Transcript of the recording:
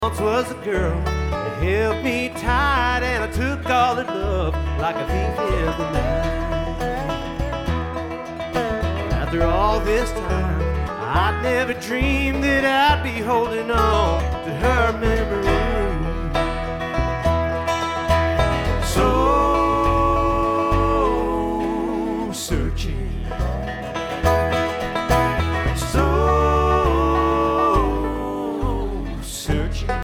Once was a girl that held me tight, and I took all her love like a thief in the night. After all this time, I'd never dreamed that I'd be holding on to her memory. So searching